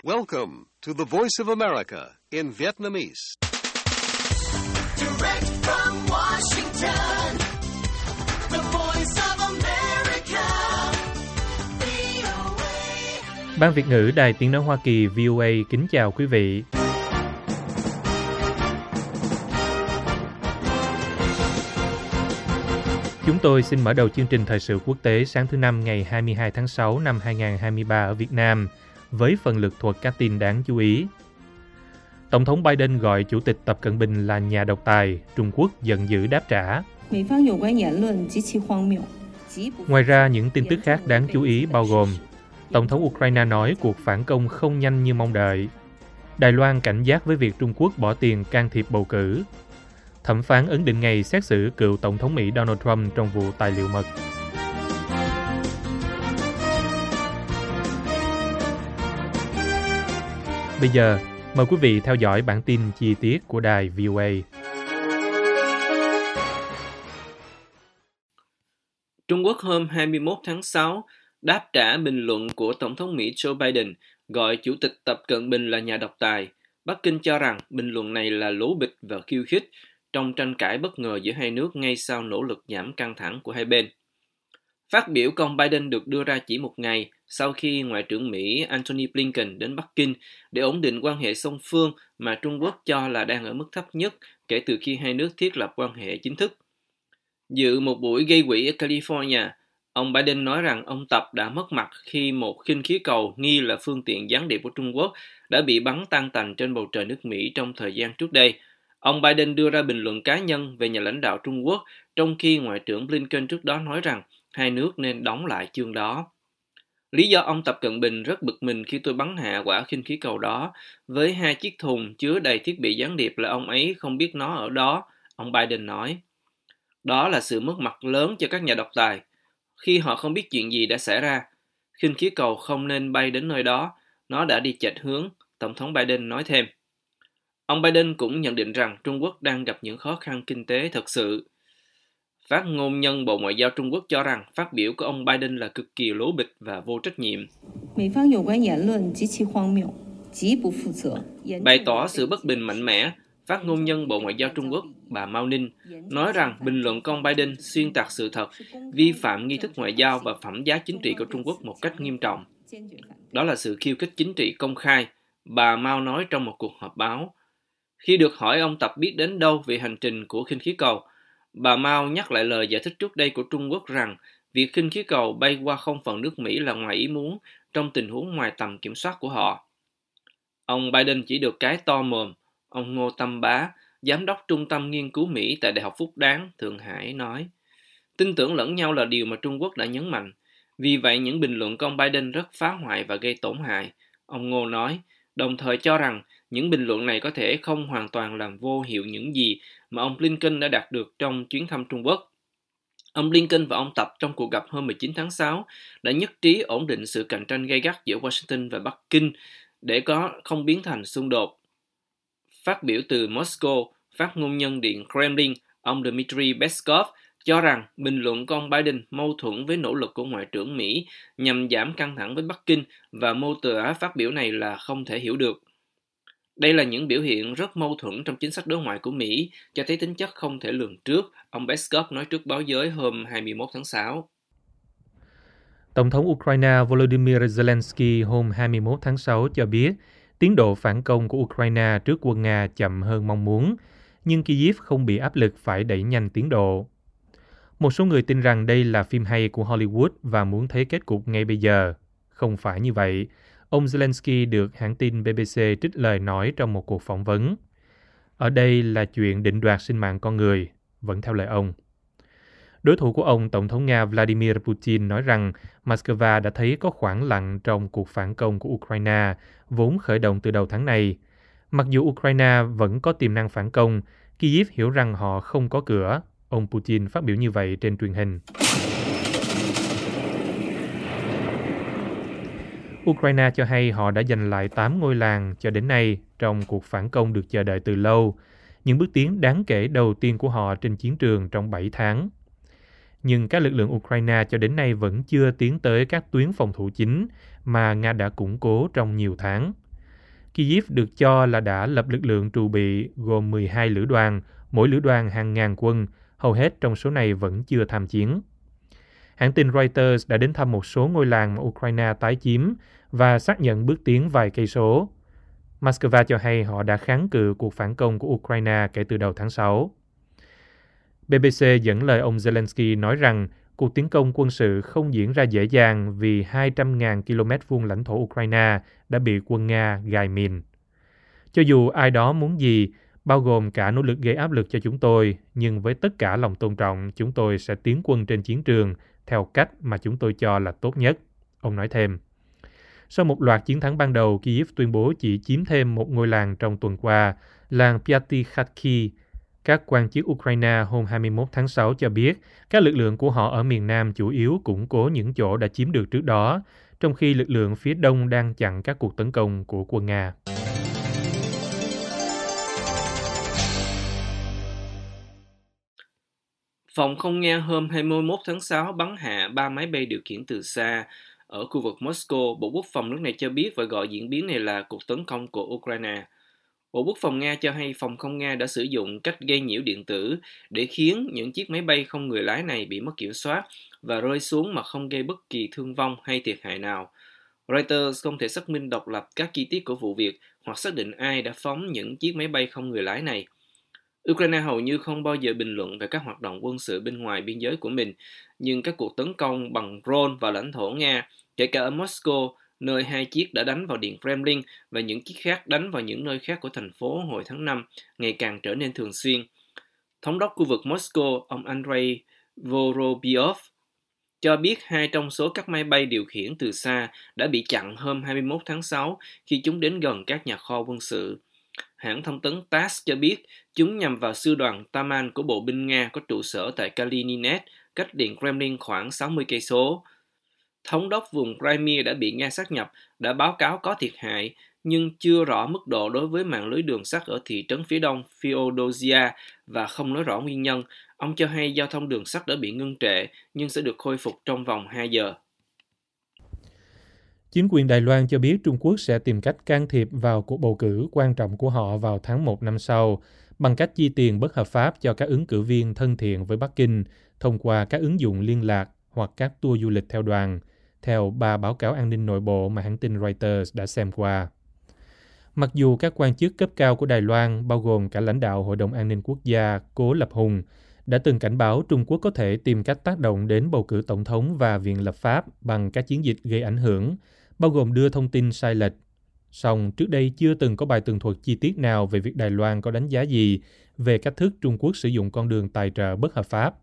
Welcome to the Voice of America in Vietnamese. Direct from Washington, the Voice of America, VOA. Ban Việt ngữ Đài Tiếng nói Hoa Kỳ VOA kính chào quý vị. Chúng tôi xin mở đầu chương trình thời sự quốc tế sáng thứ Năm ngày 22 tháng 6 năm 2023 ở Việt Nam với phần lược thuật các tin đáng chú ý. Tổng thống Biden gọi Chủ tịch Tập Cận Bình là nhà độc tài, Trung Quốc giận dữ đáp trả. Ngoài ra, những tin tức khác đáng chú ý bao gồm Tổng thống Ukraine nói cuộc phản công không nhanh như mong đợi. Đài Loan cảnh giác với việc Trung Quốc bỏ tiền can thiệp bầu cử. Thẩm phán ấn định ngày xét xử cựu Tổng thống Mỹ Donald Trump trong vụ tài liệu mật. Bây giờ, mời quý vị theo dõi bản tin chi tiết của đài VOA. Trung Quốc hôm 21 tháng 6 đáp trả bình luận của Tổng thống Mỹ Joe Biden gọi Chủ tịch Tập Cận Bình là nhà độc tài. Bắc Kinh cho rằng bình luận này là lố bịch và khiêu khích trong tranh cãi bất ngờ giữa hai nước ngay sau nỗ lực giảm căng thẳng của hai bên. Phát biểu của ông Biden được đưa ra chỉ một ngày sau khi Ngoại trưởng Mỹ Antony Blinken đến Bắc Kinh để ổn định quan hệ song phương mà Trung Quốc cho là đang ở mức thấp nhất kể từ khi hai nước thiết lập quan hệ chính thức. Dự một buổi gây quỹ ở California, ông Biden nói rằng ông Tập đã mất mặt khi một khinh khí cầu nghi là phương tiện gián điệp của Trung Quốc đã bị bắn tan tành trên bầu trời nước Mỹ trong thời gian trước đây. Ông Biden đưa ra bình luận cá nhân về nhà lãnh đạo Trung Quốc, trong khi Ngoại trưởng Blinken trước đó nói rằng hai nước nên đóng lại chương đó. Lý do ông Tập Cận Bình rất bực mình khi tôi bắn hạ quả khinh khí cầu đó với 2 chiếc thùng chứa đầy thiết bị gián điệp là ông ấy không biết nó ở đó, ông Biden nói. Đó là sự mất mặt lớn cho các nhà độc tài, khi họ không biết chuyện gì đã xảy ra. Khinh khí cầu không nên bay đến nơi đó, nó đã đi chệch hướng, Tổng thống Biden nói thêm. Ông Biden cũng nhận định rằng Trung Quốc đang gặp những khó khăn kinh tế thật sự. Phát ngôn nhân Bộ Ngoại giao Trung Quốc cho rằng phát biểu của ông Biden là cực kỳ lố bịch và vô trách nhiệm. Bày tỏ sự bất bình mạnh mẽ, phát ngôn nhân Bộ Ngoại giao Trung Quốc, bà Mao Ninh, nói rằng bình luận của ông Biden xuyên tạc sự thật, vi phạm nghi thức ngoại giao và phẩm giá chính trị của Trung Quốc một cách nghiêm trọng. Đó là sự khiêu khích chính trị công khai, bà Mao nói trong một cuộc họp báo. Khi được hỏi ông Tập biết đến đâu về hành trình của khinh khí cầu, bà Mao nhắc lại lời giải thích trước đây của Trung Quốc rằng việc khinh khí cầu bay qua không phận nước Mỹ là ngoài ý muốn trong tình huống ngoài tầm kiểm soát của họ. Ông Biden chỉ được cái to mồm, ông Ngô Tâm Bá, Giám đốc Trung tâm Nghiên cứu Mỹ tại Đại học Phúc Đáng, Thượng Hải nói. Tin tưởng lẫn nhau là điều mà Trung Quốc đã nhấn mạnh. Vì vậy những bình luận của ông Biden rất phá hoại và gây tổn hại, ông Ngô nói, đồng thời cho rằng những bình luận này có thể không hoàn toàn làm vô hiệu những gì mà ông Blinken đã đạt được trong chuyến thăm Trung Quốc. Ông Blinken và ông Tập trong cuộc gặp hôm 19 tháng 6 đã nhất trí ổn định sự cạnh tranh gay gắt giữa Washington và Bắc Kinh để không biến thành xung đột. Phát biểu từ Moscow, phát ngôn nhân Điện Kremlin, ông Dmitry Peskov cho rằng bình luận của ông Biden mâu thuẫn với nỗ lực của Ngoại trưởng Mỹ nhằm giảm căng thẳng với Bắc Kinh và mô tả phát biểu này là không thể hiểu được. Đây là những biểu hiện rất mâu thuẫn trong chính sách đối ngoại của Mỹ, cho thấy tính chất không thể lường trước, ông Peskov nói trước báo giới hôm 21 tháng 6. Tổng thống Ukraine Volodymyr Zelensky hôm 21 tháng 6 cho biết tiến độ phản công của Ukraine trước quân Nga chậm hơn mong muốn, nhưng Kyiv không bị áp lực phải đẩy nhanh tiến độ. Một số người tin rằng đây là phim hay của Hollywood và muốn thấy kết cục ngay bây giờ. Không phải như vậy. Ông Zelensky được hãng tin BBC trích lời nói trong một cuộc phỏng vấn. Ở đây là chuyện định đoạt sinh mạng con người, vẫn theo lời ông. Đối thủ của ông, Tổng thống Nga Vladimir Putin nói rằng Moscow đã thấy có khoảng lặng trong cuộc phản công của Ukraine, vốn khởi động từ đầu tháng này. Mặc dù Ukraine vẫn có tiềm năng phản công, Kyiv hiểu rằng họ không có cửa. Ông Putin phát biểu như vậy trên truyền hình. Ukraine cho hay họ đã giành lại 8 ngôi làng cho đến nay trong cuộc phản công được chờ đợi từ lâu, những bước tiến đáng kể đầu tiên của họ trên chiến trường trong 7 tháng. Nhưng các lực lượng Ukraine cho đến nay vẫn chưa tiến tới các tuyến phòng thủ chính mà Nga đã củng cố trong nhiều tháng. Kyiv được cho là đã lập lực lượng trù bị gồm 12 lữ đoàn, mỗi lữ đoàn hàng ngàn quân, hầu hết trong số này vẫn chưa tham chiến. Hãng tin Reuters đã đến thăm một số ngôi làng mà Ukraine tái chiếm và xác nhận bước tiến vài cây số. Moscow cho hay họ đã kháng cự cuộc phản công của Ukraine kể từ đầu tháng 6. BBC dẫn lời ông Zelensky nói rằng cuộc tiến công quân sự không diễn ra dễ dàng vì 200.000 km vuông lãnh thổ Ukraine đã bị quân Nga gài mìn. Cho dù ai đó muốn gì, bao gồm cả nỗ lực gây áp lực cho chúng tôi, nhưng với tất cả lòng tôn trọng, chúng tôi sẽ tiến quân trên chiến trường theo cách mà chúng tôi cho là tốt nhất, ông nói thêm. Sau một loạt chiến thắng ban đầu, Kyiv tuyên bố chỉ chiếm thêm một ngôi làng trong tuần qua, làng Pyatikhatki. Các quan chức Ukraine hôm 21 tháng 6 cho biết các lực lượng của họ ở miền Nam chủ yếu củng cố những chỗ đã chiếm được trước đó, trong khi lực lượng phía Đông đang chặn các cuộc tấn công của quân Nga. Phòng không Nga hôm 21 tháng 6 bắn hạ 3 máy bay điều khiển từ xa ở khu vực Moscow. Bộ Quốc phòng nước này cho biết và gọi diễn biến này là cuộc tấn công của Ukraine. Bộ Quốc phòng Nga cho hay phòng không Nga đã sử dụng cách gây nhiễu điện tử để khiến những chiếc máy bay không người lái này bị mất kiểm soát và rơi xuống mà không gây bất kỳ thương vong hay thiệt hại nào. Reuters không thể xác minh độc lập các chi tiết của vụ việc hoặc xác định ai đã phóng những chiếc máy bay không người lái này. Ukraine hầu như không bao giờ bình luận về các hoạt động quân sự bên ngoài biên giới của mình, nhưng các cuộc tấn công bằng drone vào lãnh thổ Nga, kể cả ở Moscow, nơi 2 chiếc đã đánh vào Điện Kremlin và những chiếc khác đánh vào những nơi khác của thành phố hồi tháng 5, ngày càng trở nên thường xuyên. Thống đốc khu vực Moscow, ông Andrei Vorobyov, cho biết 2 trong số các máy bay điều khiển từ xa đã bị chặn hôm 21 tháng 6 khi chúng đến gần các nhà kho quân sự. Hãng thông tấn TASS cho biết chúng nhằm vào sư đoàn Taman của bộ binh Nga có trụ sở tại Kaliningrad, cách Điện Kremlin khoảng 60 cây số. Thống đốc vùng Crimea đã bị Nga sáp nhập đã báo cáo có thiệt hại, nhưng chưa rõ mức độ đối với mạng lưới đường sắt ở thị trấn phía đông Feodosia và không nói rõ nguyên nhân. Ông cho hay giao thông đường sắt đã bị ngưng trệ nhưng sẽ được khôi phục trong vòng 2 giờ. Chính quyền Đài Loan cho biết Trung Quốc sẽ tìm cách can thiệp vào cuộc bầu cử quan trọng của họ vào tháng 1 năm sau bằng cách chi tiền bất hợp pháp cho các ứng cử viên thân thiện với Bắc Kinh thông qua các ứng dụng liên lạc hoặc các tour du lịch theo đoàn, theo 3 báo cáo an ninh nội bộ mà hãng tin Reuters đã xem qua. Mặc dù các quan chức cấp cao của Đài Loan, bao gồm cả lãnh đạo Hội đồng An ninh Quốc gia Cố Lập Hùng, đã từng cảnh báo Trung Quốc có thể tìm cách tác động đến bầu cử tổng thống và viện lập pháp bằng các chiến dịch gây ảnh hưởng, bao gồm đưa thông tin sai lệch. Song trước đây chưa từng có bài tường thuật chi tiết nào về việc Đài Loan có đánh giá gì về cách thức Trung Quốc sử dụng con đường tài trợ bất hợp pháp.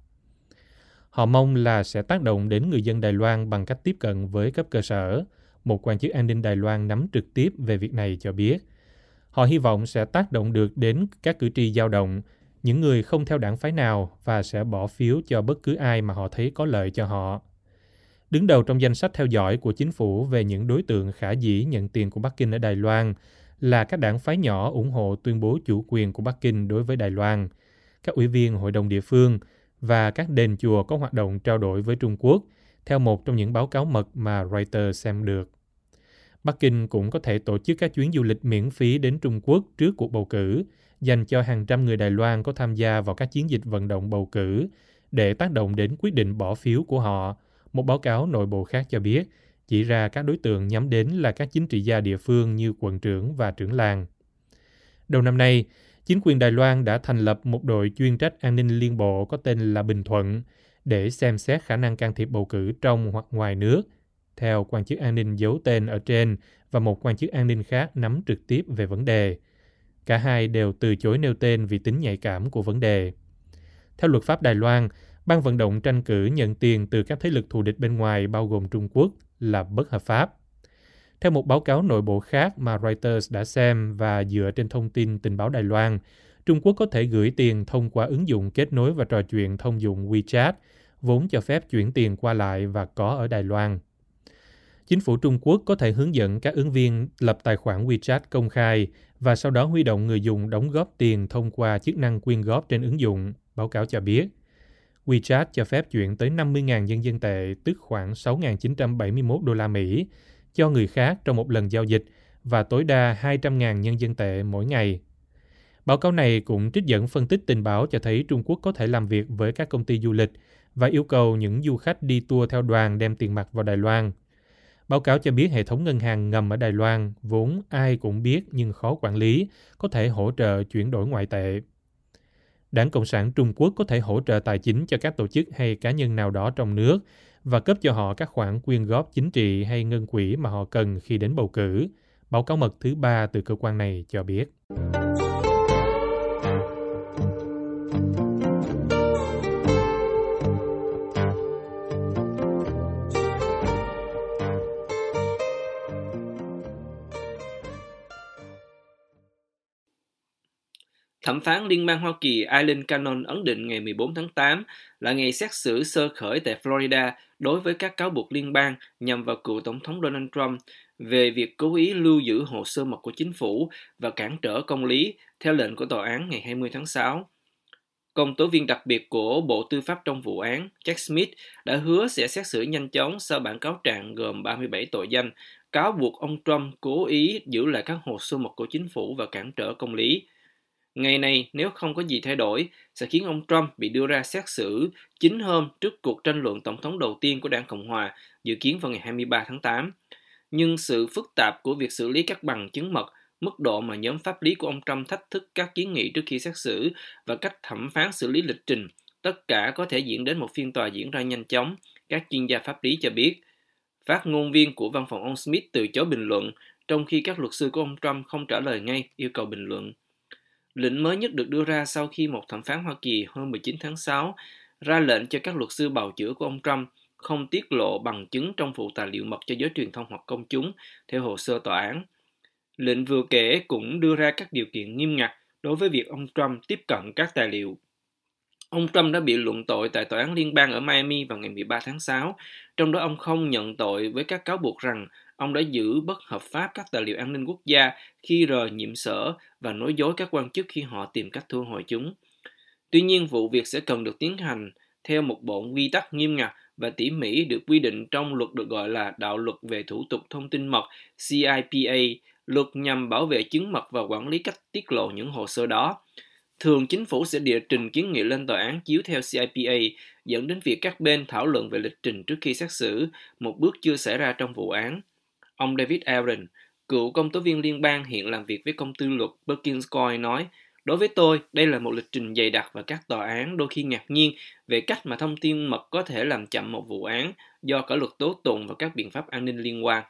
Họ mong là sẽ tác động đến người dân Đài Loan bằng cách tiếp cận với cấp cơ sở. Một quan chức an ninh Đài Loan nắm trực tiếp về việc này cho biết. Họ hy vọng sẽ tác động được đến các cử tri dao động, những người không theo đảng phái nào và sẽ bỏ phiếu cho bất cứ ai mà họ thấy có lợi cho họ. Đứng đầu trong danh sách theo dõi của chính phủ về những đối tượng khả dĩ nhận tiền của Bắc Kinh ở Đài Loan là các đảng phái nhỏ ủng hộ tuyên bố chủ quyền của Bắc Kinh đối với Đài Loan, các ủy viên hội đồng địa phương và các đền chùa có hoạt động trao đổi với Trung Quốc, theo một trong những báo cáo mật mà Reuters xem được. Bắc Kinh cũng có thể tổ chức các chuyến du lịch miễn phí đến Trung Quốc trước cuộc bầu cử, dành cho hàng trăm người Đài Loan có tham gia vào các chiến dịch vận động bầu cử để tác động đến quyết định bỏ phiếu của họ. Một báo cáo nội bộ khác cho biết, chỉ ra các đối tượng nhắm đến là các chính trị gia địa phương như quận trưởng và trưởng làng. Đầu năm nay, chính quyền Đài Loan đã thành lập một đội chuyên trách an ninh liên bộ có tên là Bình Thuận để xem xét khả năng can thiệp bầu cử trong hoặc ngoài nước, theo quan chức an ninh giấu tên ở trên và một quan chức an ninh khác nắm trực tiếp về vấn đề. Cả hai đều từ chối nêu tên vì tính nhạy cảm của vấn đề. Theo luật pháp Đài Loan, ban vận động tranh cử nhận tiền từ các thế lực thù địch bên ngoài bao gồm Trung Quốc là bất hợp pháp. Theo một báo cáo nội bộ khác mà Reuters đã xem và dựa trên thông tin tình báo Đài Loan, Trung Quốc có thể gửi tiền thông qua ứng dụng kết nối và trò chuyện thông dụng WeChat, vốn cho phép chuyển tiền qua lại và có ở Đài Loan. Chính phủ Trung Quốc có thể hướng dẫn các ứng viên lập tài khoản WeChat công khai và sau đó huy động người dùng đóng góp tiền thông qua chức năng quyên góp trên ứng dụng, báo cáo cho biết. WeChat cho phép chuyển tới 50.000 nhân dân tệ, tức khoảng 6.971 đô la Mỹ, cho người khác trong một lần giao dịch và tối đa 200.000 nhân dân tệ mỗi ngày. Báo cáo này cũng trích dẫn phân tích tình báo cho thấy Trung Quốc có thể làm việc với các công ty du lịch và yêu cầu những du khách đi tour theo đoàn đem tiền mặt vào Đài Loan. Báo cáo cho biết hệ thống ngân hàng ngầm ở Đài Loan, vốn ai cũng biết nhưng khó quản lý, có thể hỗ trợ chuyển đổi ngoại tệ. Đảng Cộng sản Trung Quốc có thể hỗ trợ tài chính cho các tổ chức hay cá nhân nào đó trong nước và cấp cho họ các khoản quyên góp chính trị hay ngân quỹ mà họ cần khi đến bầu cử. Báo cáo mật thứ 3 từ cơ quan này cho biết. Thẩm phán Liên bang Hoa Kỳ Aileen Cannon ấn định ngày 14 tháng 8 là ngày xét xử sơ khởi tại Florida đối với các cáo buộc liên bang nhằm vào cựu Tổng thống Donald Trump về việc cố ý lưu giữ hồ sơ mật của chính phủ và cản trở công lý theo lệnh của tòa án ngày 20 tháng 6. Công tố viên đặc biệt của Bộ Tư pháp trong vụ án, Jack Smith, đã hứa sẽ xét xử nhanh chóng sau bản cáo trạng gồm 37 tội danh, cáo buộc ông Trump cố ý giữ lại các hồ sơ mật của chính phủ và cản trở công lý. Ngày này, nếu không có gì thay đổi, sẽ khiến ông Trump bị đưa ra xét xử 9 hôm trước cuộc tranh luận tổng thống đầu tiên của đảng Cộng hòa, dự kiến vào ngày 23 tháng 8. Nhưng sự phức tạp của việc xử lý các bằng chứng mật, mức độ mà nhóm pháp lý của ông Trump thách thức các kiến nghị trước khi xét xử và cách thẩm phán xử lý lịch trình, tất cả có thể dẫn đến một phiên tòa diễn ra nhanh chóng, các chuyên gia pháp lý cho biết. Phát ngôn viên của văn phòng ông Smith từ chối bình luận, trong khi các luật sư của ông Trump không trả lời ngay yêu cầu bình luận. Lệnh mới nhất được đưa ra sau khi một thẩm phán Hoa Kỳ hôm 19 tháng 6 ra lệnh cho các luật sư bào chữa của ông Trump không tiết lộ bằng chứng trong vụ tài liệu mật cho giới truyền thông hoặc công chúng, theo hồ sơ tòa án. Lệnh vừa kể cũng đưa ra các điều kiện nghiêm ngặt đối với việc ông Trump tiếp cận các tài liệu. Ông Trump đã bị luận tội tại tòa án liên bang ở Miami vào ngày 13 tháng 6, trong đó ông không nhận tội với các cáo buộc rằng ông đã giữ bất hợp pháp các tài liệu an ninh quốc gia khi rời nhiệm sở và nói dối các quan chức khi họ tìm cách thu hồi chúng. Tuy nhiên, vụ việc sẽ cần được tiến hành theo một bộ quy tắc nghiêm ngặt và tỉ mỉ được quy định trong luật được gọi là Đạo luật về thủ tục thông tin mật CIPA, luật nhằm bảo vệ chứng mật và quản lý cách tiết lộ những hồ sơ đó. Thường chính phủ sẽ địa trình kiến nghị lên tòa án chiếu theo CIPA, dẫn đến việc các bên thảo luận về lịch trình trước khi xét xử, một bước chưa xảy ra trong vụ án. Ông David Aaron, cựu công tố viên liên bang hiện làm việc với công ty luật Perkins Coie nói, đối với tôi, đây là một lịch trình dày đặc và các tòa án đôi khi ngạc nhiên về cách mà thông tin mật có thể làm chậm một vụ án do cả luật tố tụng và các biện pháp an ninh liên quan.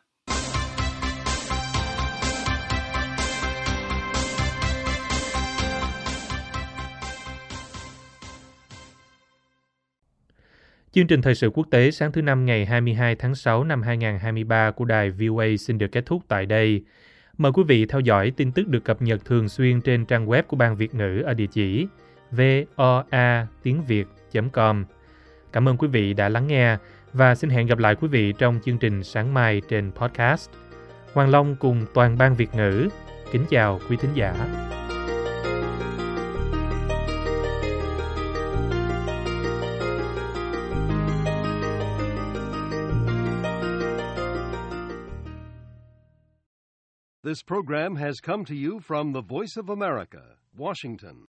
Chương trình thời sự quốc tế sáng thứ Năm ngày 22 tháng 6 năm 2023 của đài VOA xin được kết thúc tại đây. Mời quý vị theo dõi tin tức được cập nhật thường xuyên trên trang web của Ban Việt ngữ ở địa chỉ voa.tiengviet.com. Cảm ơn quý vị đã lắng nghe và xin hẹn gặp lại quý vị trong chương trình sáng mai trên podcast. Hoàng Long cùng toàn Ban Việt ngữ kính chào quý thính giả. This program has come to you from the Voice of America, Washington.